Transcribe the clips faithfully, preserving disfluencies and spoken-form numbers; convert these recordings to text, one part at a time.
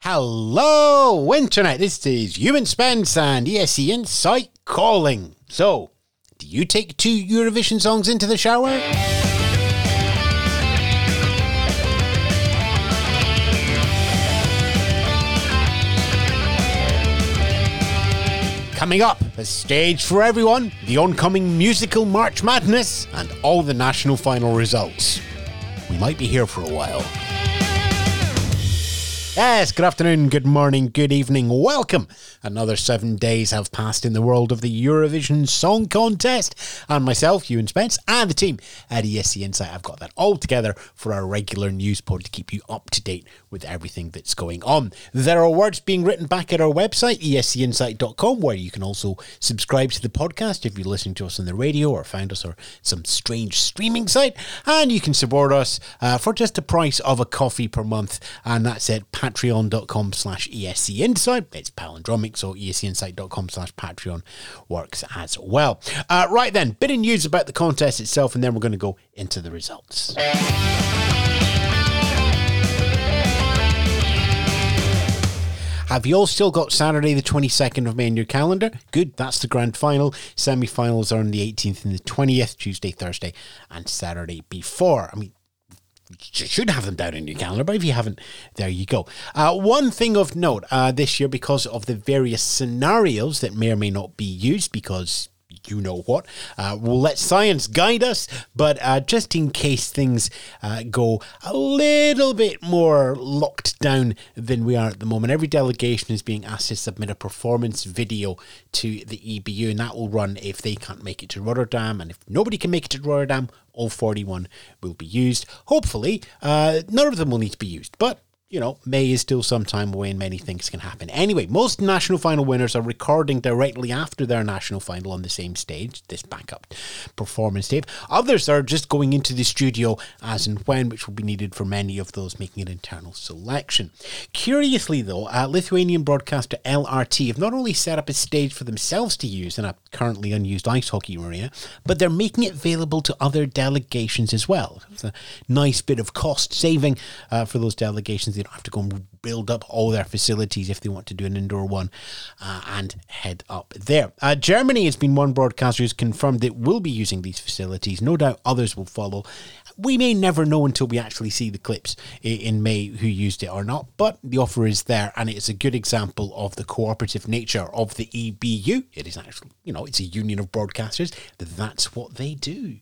Hello, Internet. This is Ewan Spence and E S C Insight calling. So, do you take two Eurovision songs into the shower? Coming up, a stage for everyone, the oncoming musical March Madness, and all the national final results. We might be here for a while. Yes, good afternoon, good morning, good evening, welcome. Another seven days have passed in the world of the Eurovision Song Contest. And myself, Ewan Spence, and the team at E S C Insight, I've got that all together for our regular news pod to keep you up to date with everything that's going on. There are awards being written back at our website, E S C insight dot com, where you can also subscribe to the podcast if you're listening to us on the radio or found us on some strange streaming site. And you can support us uh, for just the price of a coffee per month, and that's at patreon dot com slash E S C Insight. It's palindromic, so E S C insight dot com slash Patreon works as well. Uh, right then, bit of news about the contest itself, and then we're going to go into the results. Have you all still got Saturday the twenty-second of May in your calendar? Good, that's the grand final. Semi-finals are on the eighteenth and the twentieth, Tuesday, Thursday and Saturday before. I mean, you should have them down in your calendar, but if you haven't, there you go. Uh, one thing of note uh, this year, because of the various scenarios that may or may not be used, because you know what, uh, we'll let science guide us, but uh, just in case things uh, go a little bit more locked down than we are at the moment, every delegation is being asked to submit a performance video to the E B U, and that will run if they can't make it to Rotterdam, and if nobody can make it to Rotterdam, all forty-one will be used. Hopefully, uh, none of them will need to be used, but you know, May is still some time away and many things can happen. Anyway, most national final winners are recording directly after their national final on the same stage, this backup performance tape. Others are just going into the studio as and when, which will be needed for many of those making an internal selection. Curiously though, uh, Lithuanian broadcaster L R T have not only set up a stage for themselves to use in a currently unused ice hockey arena, but they're making it available to other delegations as well. It's a nice bit of cost saving uh, for those delegations. They don't have to go and build up all their facilities if they want to do an indoor one uh, and head up there. Uh, Germany has been one broadcaster who's confirmed it will be using these facilities. No doubt others will follow. We may never know until we actually see the clips in May who used it or not, but the offer is there, and it's a good example of the cooperative nature of the E B U. It is actually, you know, it's a union of broadcasters. That's what they do.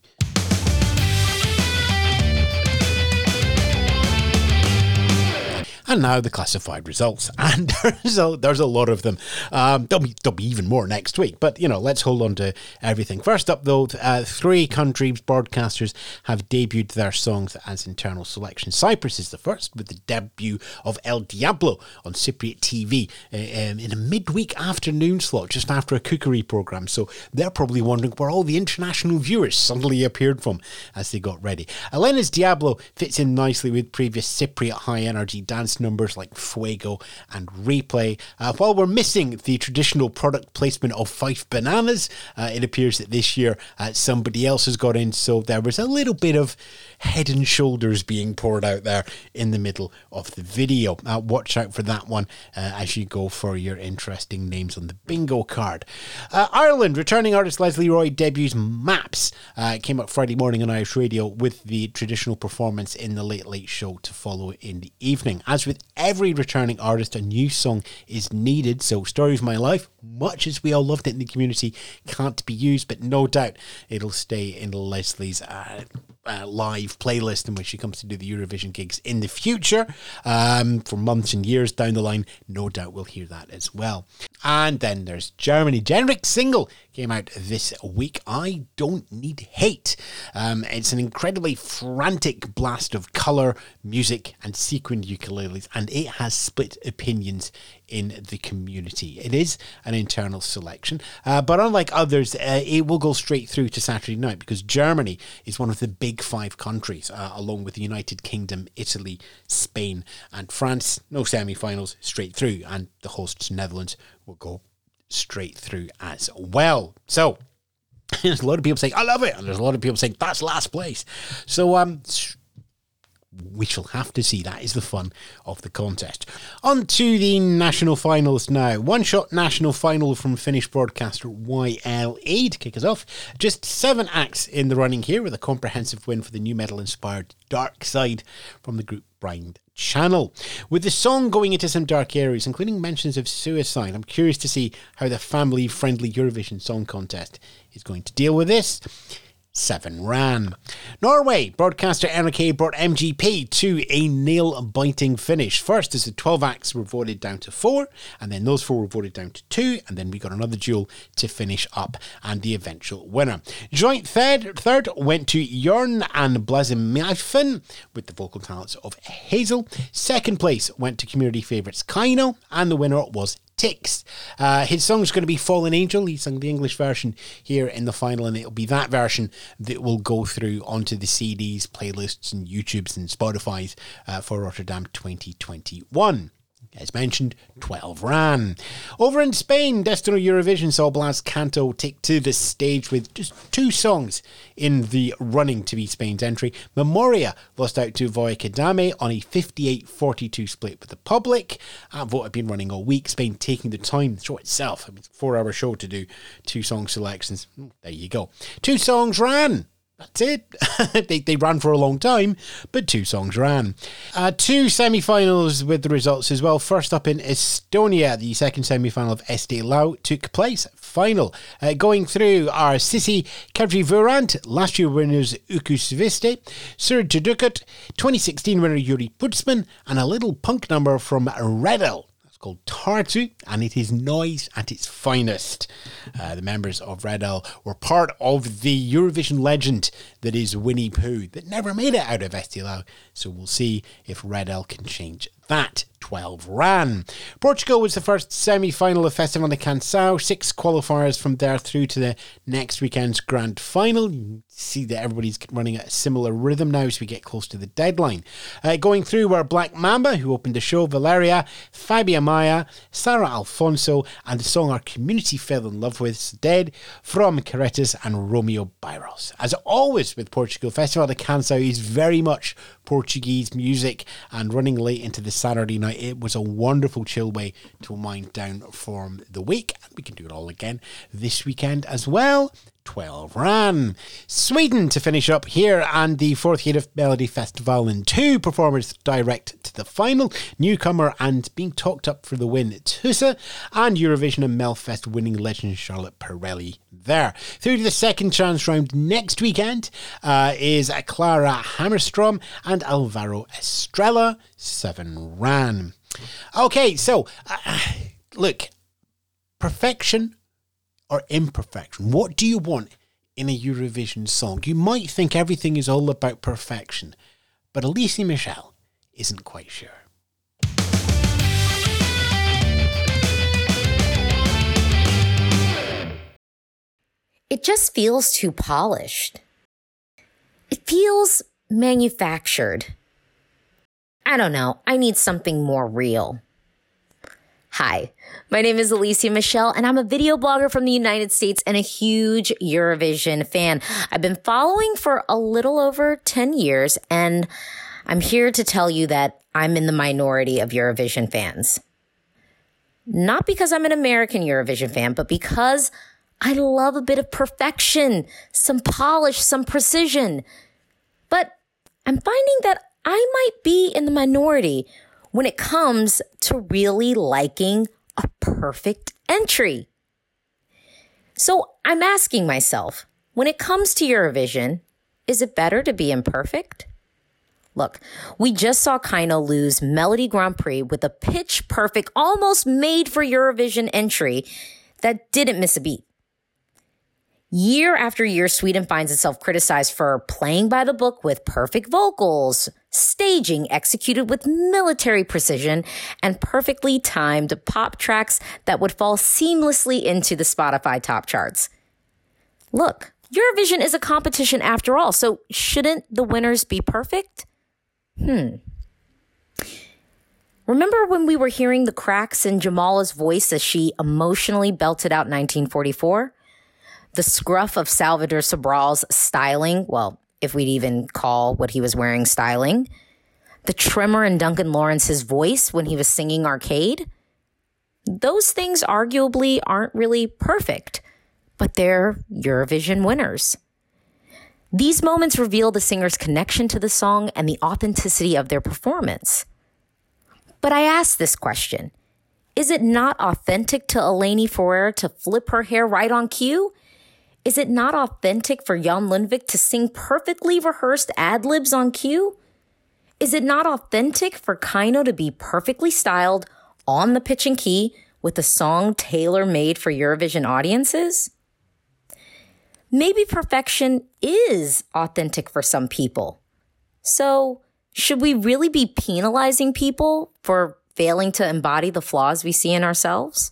And now the classified results, and there's a, there's a lot of them. Um, there'll be, there'll be even more next week, but, you know, let's hold on to everything. First up, though, uh, three countries' broadcasters have debuted their songs as internal selection. Cyprus is the first, with the debut of El Diablo on Cypriot T V uh, um, in a midweek afternoon slot, just after a cookery programme. So they're probably wondering where all the international viewers suddenly appeared from as they got ready. Elena's Diablo fits in nicely with previous Cypriot high-energy dance numbers like Fuego and Replay. Uh, while we're missing the traditional product placement of Fife Bananas, uh, it appears that this year uh, somebody else has got in, so there was a little bit of head and shoulders being poured out there in the middle of the video. Uh, watch out for that one uh, as you go for your interesting names on the bingo card. Uh, Ireland, returning artist Leslie Roy debuts Maps. Uh, it came up Friday morning on Irish radio with the traditional performance in the Late Late Show to follow in the evening. As with every returning artist, a new song is needed, so Story of My Life, much as we all loved it in the community, can't be used, but no doubt it'll stay in Leslie's uh, uh, live playlist and when she comes to do the Eurovision gigs in the future, um, for months and years down the line. No doubt we'll hear that as well. And then there's Germany. Generic single came out this week, I Don't Need Hate. Um, it's an incredibly frantic blast of colour, music and sequined ukuleles, and it has split opinions in the community. It is an internal selection, uh, but unlike others, uh, it will go straight through to Saturday night because Germany is one of the big five countries, uh, along with the United Kingdom, Italy, Spain and France. No semi-finals, straight through, and the hosts Netherlands will go straight through as well. So there's a lot of people saying I love it, and there's a lot of people saying that's last place. So um we shall have to see. That is the fun of the contest. On to the national finals now. One-shot national final from Finnish broadcaster Y L E to kick us off. Just seven acts in the running here, with a comprehensive win for the new metal-inspired Dark Side from the group Blind Channel. With the song going into some dark areas, including mentions of suicide, I'm curious to see how the family-friendly Eurovision Song Contest is going to deal with this. Seven ran. Norway broadcaster N R K brought M G P to a nail-biting finish. First, as the twelve acts were voted down to four, and then those four were voted down to two, and then we got another duel to finish up, and the eventual winner. Joint third, third went to Jørn and Blazimafin with the vocal talents of Hazel. Second place went to community favourites Kaino, and the winner was Tix. Uh, his song's going to be Fallen Angel. He sung the English version here in the final, and it'll be that version that will go through onto the C Ds, playlists, and YouTubes and Spotify's uh, for Rotterdam twenty twenty-one. As mentioned, twelve ran. Over in Spain, Destino Eurovision saw Blas Canto take to the stage with just two songs in the running to be Spain's entry. Memoria lost out to Voy Kadame on a fifty-eight forty-two split with the public. That vote had been running all week. Spain taking the time, the show itself, I mean, it's a four-hour show to do two song selections. There you go. Two songs ran. That's it. they, they ran for a long time, but two songs ran. Uh, two semi-finals with the results as well. First up in Estonia, the second semi-final of Eesti Laul took place. Final. Uh, going through are Sissi Kadri-Võrand, last year winners Uku Sviste, Sir Jadukut, twenty sixteen winner Yuri Putzman, and a little punk number from Redel called Tartu, and it is noise at its finest. Uh, the members of Redel were part of the Eurovision legend that is Winnie Pooh, that never made it out of Eesti Laul, so we'll see if Redel can change that. twelve ran. Portugal was the first semi-final of Festival de Canção. Six qualifiers from there through to the next weekend's grand final. You see that everybody's running at a similar rhythm now as we get close to the deadline. Uh, going through were Black Mamba, who opened the show, Valeria, Fabia Maya, Sarah Alfonso, and the song our community fell in love with, Dead, from Caretas and Romeo Byros. As always with Portugal, Festival de Canção is very much Portuguese music, and running late into the Saturday night, it was a wonderful chill way to wind down from the week, and we can do it all again this weekend as well. twelve ran. Sweden to finish up here, and the fourth year of Melody Festival, and two performers direct to the final. Newcomer and being talked up for the win, Tusa, and Eurovision and Melfest winning legend Charlotte Perrelli there. Through to the second chance round next weekend uh, is Clara Hammerstrom and Alvaro Estrella. Seven ran. Okay, so uh, look, perfection or imperfection? What do you want in a Eurovision song? You might think everything is all about perfection, but Alicia Michelle isn't quite sure. It just feels too polished. It feels manufactured. I don't know. I need something more real. Hi, my name is Alicia Michelle, and I'm a video blogger from the United States and a huge Eurovision fan. I've been following for a little over ten years, and I'm here to tell you that I'm in the minority of Eurovision fans. Not because I'm an American Eurovision fan, but because I love a bit of perfection, some polish, some precision. But I'm finding that I might be in the minority when it comes to really liking a perfect entry. So I'm asking myself, when it comes to Eurovision, is it better to be imperfect? Look, we just saw Kaino lose Melody Grand Prix with a pitch-perfect, almost made-for-Eurovision entry that didn't miss a beat. Year after year, Sweden finds itself criticized for playing by the book with perfect vocals, staging executed with military precision, and perfectly timed pop tracks that would fall seamlessly into the Spotify top charts. Look, Eurovision is a competition after all, so shouldn't the winners be perfect? Hmm. Remember when we were hearing the cracks in Jamala's voice as she emotionally belted out nineteen forty-four? The scruff of Salvador Sobral's styling, well, if we'd even call what he was wearing styling. the tremor in Duncan Lawrence's voice when he was singing Arcade. Those things arguably aren't really perfect, but they're Eurovision winners. These moments reveal the singer's connection to the song and the authenticity of their performance. But I ask this question, is it not authentic to Eleni Ferreira to flip her hair right on cue? Is it not authentic for Jan Lundvik to sing perfectly rehearsed ad-libs on cue? Is it not authentic for Kaino to be perfectly styled on the pitch and key with a song tailor-made for Eurovision audiences? Maybe perfection is authentic for some people. So, should we really be penalizing people for failing to embody the flaws we see in ourselves?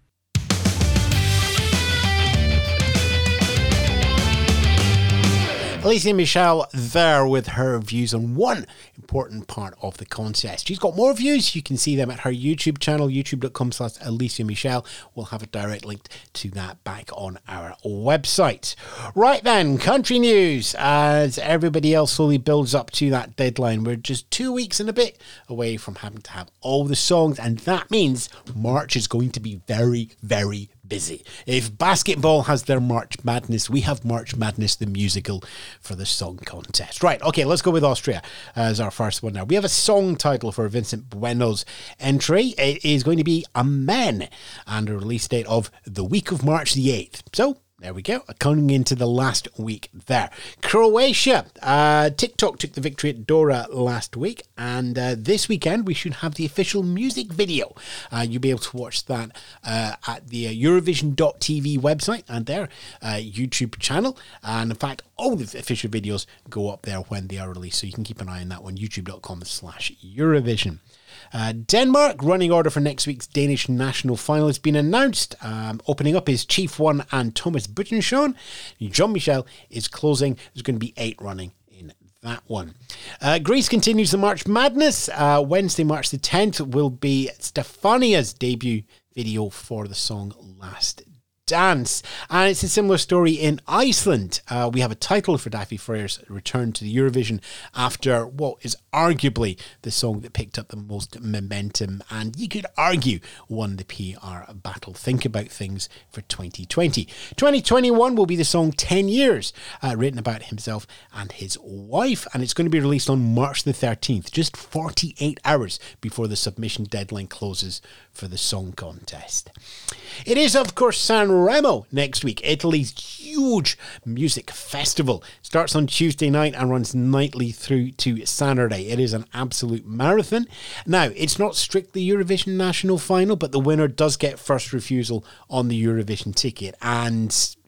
Alicia Michelle there with her views on one important part of the contest. She's got more views. You can see them at her YouTube channel, youtube.com slash Alicia Michelle. We'll have a direct link to that back on our website. Right then, country news. As everybody else slowly builds up to that deadline, we're just two weeks and a bit away from having to have all the songs, and that means March is going to be very, very busy. If basketball has their March Madness, we have March Madness the musical for the song contest. Right, okay, let's go with Austria as our first one now. We have a song title for Vincent Bueno's entry. It is going to be Amen, and a release date of the week of March the eighth. So, there we go, coming into the last week there. Croatia. Uh, TikTok took the victory at Dora last week, and uh, this weekend we should have the official music video. Uh, you'll be able to watch that uh, at the uh, Eurovision dot T V website and their uh, YouTube channel. And in fact, all the official videos go up there when they are released, so you can keep an eye on that one, youtube.com slash Eurovision. Uh, Denmark, running order for next week's Danish national final has been announced. Um, opening up is Chief One and Thomas Buttenschon. Jean-Michel is closing. There's going to be eight running in that one. Uh, Greece continues the March Madness. Uh, Wednesday, March the tenth, will be Stefania's debut video for the song Last Dance. And it's a similar story in Iceland. Uh, we have a title for Dafi Freyr's return to the Eurovision after what is arguably the song that picked up the most momentum and you could argue won the P R battle. Think About Things for twenty twenty. twenty twenty-one will be the song ten years, uh, written about himself and his wife, and it's going to be released on March the thirteenth, just forty-eight hours before the submission deadline closes for the song contest. It is, of course, Sanremo next week, Italy's huge music festival. Starts on Tuesday night and runs nightly through to Saturday. It is an absolute marathon. Now, it's not strictly Eurovision national final, but the winner does get first refusal on the Eurovision ticket. And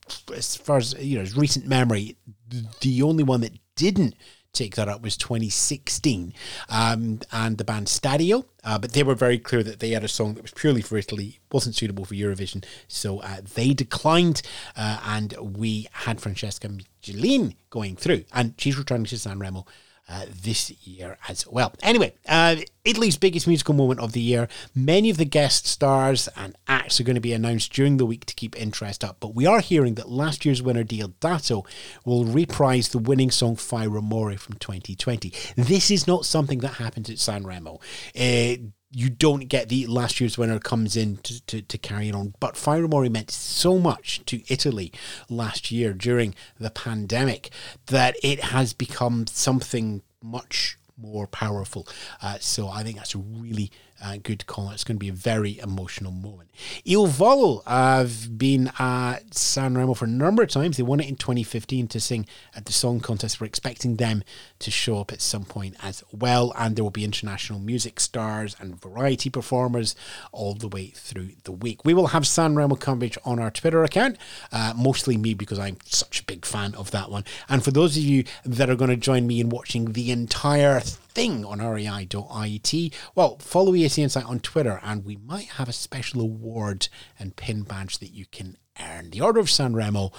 as far as, you know, as recent memory, the only one that didn't take that up was twenty sixteen, um, and the band Stadio, uh, but they were very clear that they had a song that was purely for Italy, wasn't suitable for Eurovision, so uh, they declined, uh, and we had Francesca Michelin going through, and she's returning to Sanremo Uh, this year as well. Anyway, uh, Italy's biggest musical moment of the year. Many of the guest stars and acts are going to be announced during the week to keep interest up, but we are hearing that last year's winner Deodato will reprise the winning song Fai Rumore from twenty twenty. This is not something that happens at Sanremo. Uh, you don't get the last year's winner comes in to, to, to carry it on. But Fai Rumore meant so much to Italy last year during the pandemic that it has become something much more powerful. Uh, so I think that's a really uh, good call. It's going to be a very emotional moment. Il Volo have been at Sanremo for a number of times. They won it in twenty fifteen to sing at the song contest. We're expecting them to show up at some point as well. And there will be international music stars and variety performers all the way through the week. We will have Sanremo coverage on our Twitter account, uh, mostly me because I'm such a big fan of that one. And for those of you that are going to join me in watching the entire thing on R E I dot I E T, well, follow E A C Insight on Twitter and we might have a special award and pin badge that you can earn. The Order of Sanremo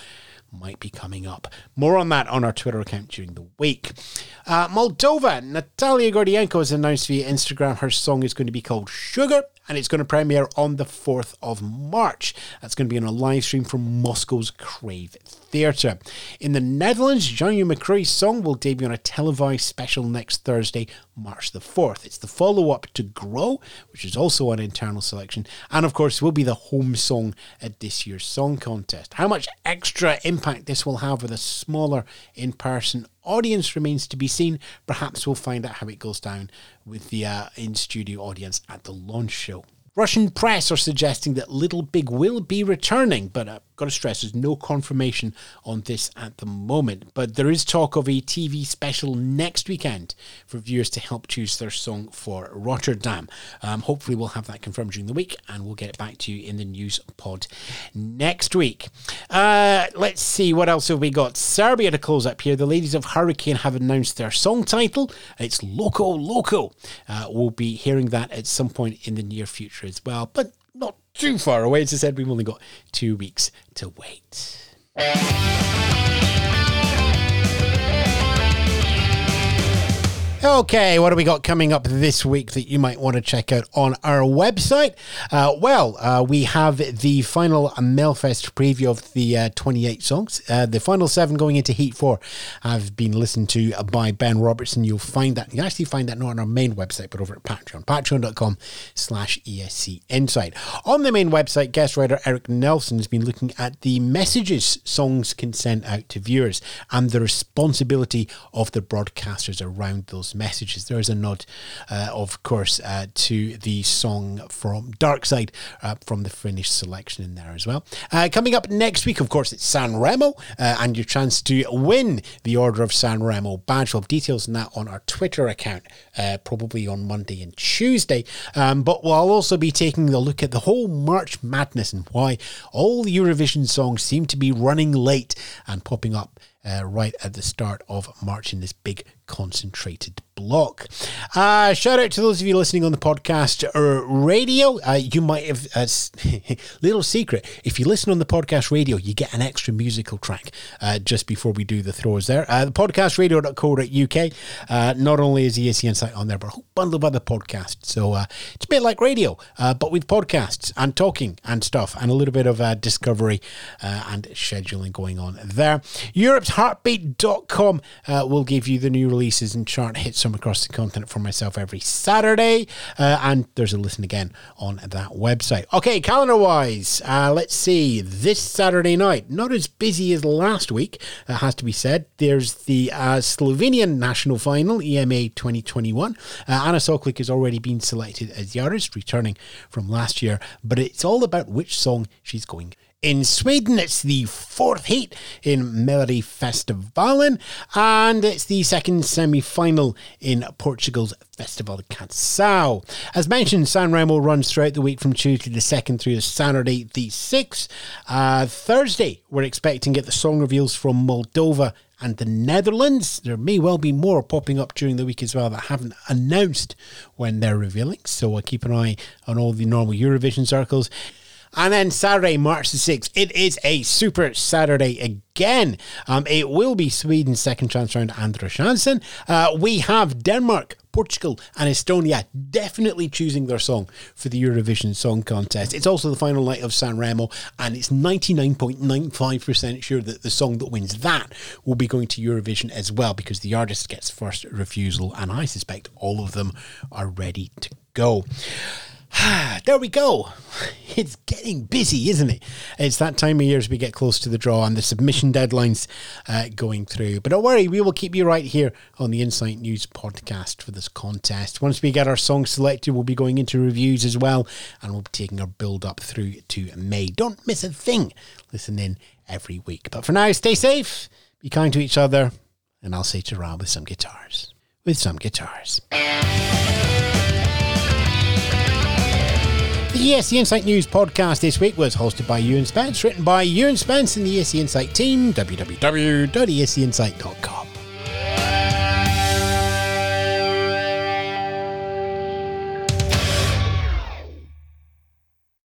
might be coming up. More on that on our Twitter account during the week. Uh, Moldova, Natalia Gordienko has announced via Instagram her song is going to be called Sugar, and it's going to premiere on the fourth of March. That's going to be on a live stream from Moscow's Crave Theatre. In the Netherlands, Jean-Hugh McCree's song will debut on a televised special next Thursday, March the fourth. It's the follow-up to Grow, which is also an internal selection, and of course will be the home song at this year's song contest. How much extra impact this will have with a smaller in-person audience remains to be seen. Perhaps we'll find out how it goes down with the uh, in-studio audience at the launch show. Russian press are suggesting that Little Big will be returning, but I've got to stress there's no confirmation on this at the moment. But there is talk of a T V special next weekend for viewers to help choose their song for Rotterdam. Um, hopefully we'll have that confirmed during the week, and we'll get it back to you in the news pod next week. Uh, let's see, what else have we got? Serbia to close up here. The ladies of Hurricane have announced their song title. It's Loco Loco. Uh, we'll be hearing that at some point in the near future as well, but not too far away. As I said, we've only got two weeks to wait. Okay, what do we got coming up this week that you might want to check out on our website? Uh, well, uh, we have the final Melfest preview of the uh, twenty-eight songs. Uh, the final seven going into Heat four have been listened to by Ben Robertson. You'll find that, you actually find that not on our main website, but over at Patreon, patreon.com slash ESC Insight. On the main website, guest writer Eric Nelson has been looking at the messages songs can send out to viewers and the responsibility of the broadcasters around those messages. There is a nod, uh, of course, uh, to the song from Dark Side uh, from the Finnish selection in there as well. Uh, coming up next week, of course, it's San Remo uh, and your chance to win the Order of San Remo badge. We'll have details on that on our Twitter account, uh, probably on Monday and Tuesday. Um, but we'll also be taking a look at the whole March Madness and why all the Eurovision songs seem to be running late and popping up Uh, right at the start of March in this big concentrated block. Uh, shout out to those of you listening on the podcast or radio. Uh, you might have, uh, little secret, if you listen on the podcast radio, you get an extra musical track uh, just before we do the throws there. Uh, the podcast radio dot co dot U K. Uh, not only is E S C Insight on there, but a whole bundle of other podcasts. So uh, it's a bit like radio, uh, but with podcasts and talking and stuff and a little bit of uh, discovery uh, and scheduling going on there. Europe's heartbeat dot com uh, will give you the new releases and chart hits from across the continent for myself every Saturday, uh, and there's a listen again on that website. Okay, calendar wise, uh, let's see, this Saturday night, not as busy as last week, it has to be said. There's the uh, Slovenian national final, E M A twenty twenty-one. uh, Anna Soklik has already been selected as the artist, returning from last year, but it's all about which song she's going. In Sweden, it's the fourth heat in Melody Festivalen, and it's the second semi-final in Portugal's Festival de Canção. As mentioned, San Remo runs throughout the week from Tuesday the second through to Saturday the sixth. Uh, Thursday, we're expecting to get the song reveals from Moldova and the Netherlands. There may well be more popping up during the week as well that haven't announced when they're revealing, so I'll keep an eye on all the normal Eurovision circles. And then Saturday, March the sixth, it is a super Saturday again. Um, it will be Sweden's second chance round, Andra Chansen. Uh, we have Denmark, Portugal and Estonia definitely choosing their song for the Eurovision Song Contest. It's also the final night of San Remo, and it's ninety-nine point nine five percent sure that the song that wins that will be going to Eurovision as well, because the artist gets first refusal, and I suspect all of them are ready to go. There we go. It's getting busy, isn't it? It's that time of year as we get close to the draw and the submission deadlines uh, going through. But don't worry, we will keep you right here on the Insight News podcast for this contest. Once we get our songs selected, we'll be going into reviews as well, and we'll be taking our build up through to May. Don't miss a thing. Listen in every week. But for now, stay safe, be kind to each other, and I'll say ta-ra with some guitars. With some guitars. The E S C Insight News podcast this week was hosted by Ewan Spence, written by Ewan Spence and the E S C Insight team, w w w dot e s c insight dot com.